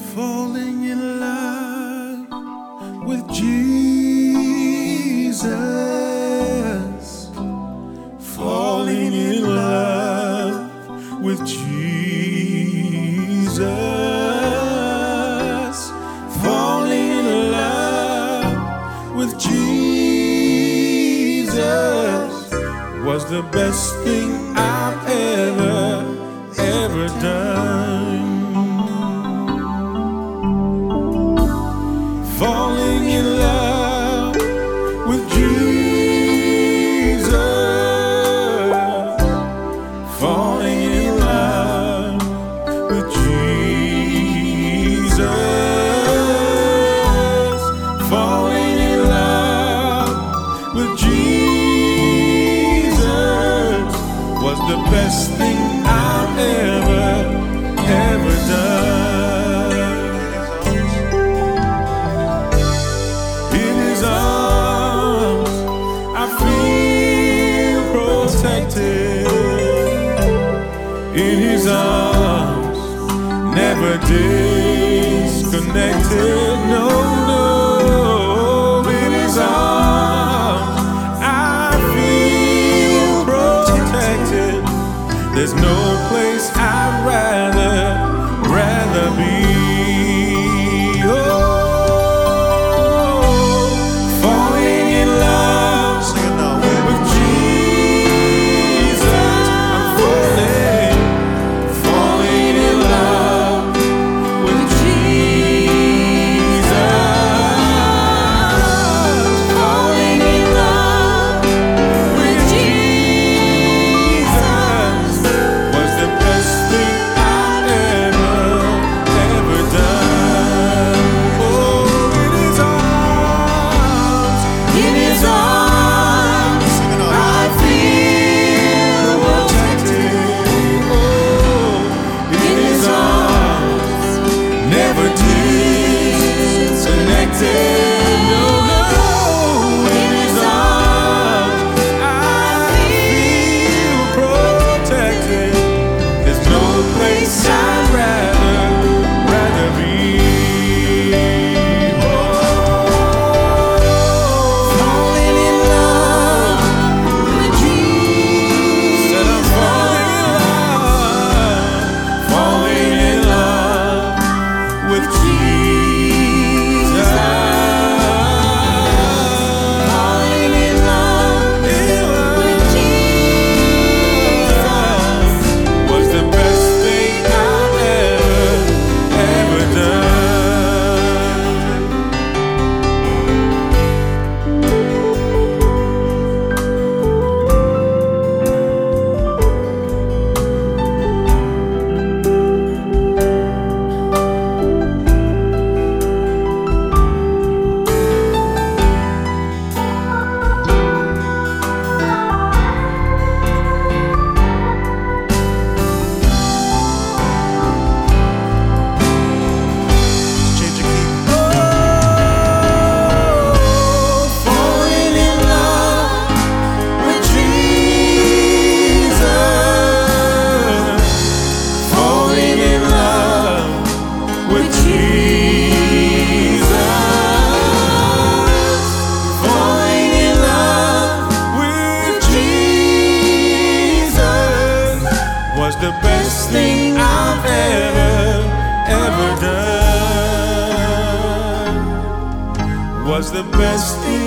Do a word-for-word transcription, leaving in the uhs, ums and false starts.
Falling in love with Jesus. Falling in love with Jesus. Falling in love with Jesus was the best thing I've ever, ever done. Falling in love with Jesus. Falling in love with Jesus. Falling in love with Jesus was the best thing I've ever, ever done. In his arms, never disconnected, no, no. In his arms, I feel protected. There's no place I'd rather, rather be. Oh, falling in love with Jesus. I'm falling. Falling in love with Jesus. Falling in love with Jesus was the best thing I've ever, ever done. Oh, in his arms, in his arms, I feel protected. Oh, in his arms, never disconnected. No, no. In his arms, I feel protected. There's no place I'd rather, rather be. Oh, falling in love with Jesus. Said I'm falling in love, falling in love with Jesus. Falling in love with Jesus was the best thing I've ever, ever done. Falling in love with Jesus. Falling in love with Jesus. Falling in love with Jesus was the best thing I've ever, ever done. Was the best thing